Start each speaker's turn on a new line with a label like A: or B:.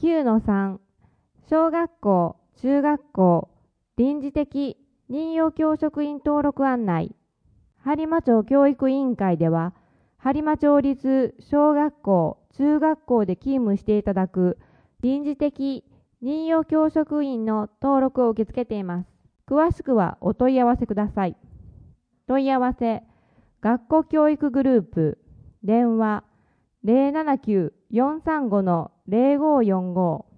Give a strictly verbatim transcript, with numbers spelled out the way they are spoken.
A: きゅうのさん 小学校・中学校臨時的任用教職員登録案内。播磨町教育委員会では、播磨町立小学校・中学校で勤務していただく臨時的任用教職員の登録を受け付けています。詳しくはお問い合わせください。問い合わせ、学校教育グループ、電話ゼロななきゅう よんさんご ゼロごよんご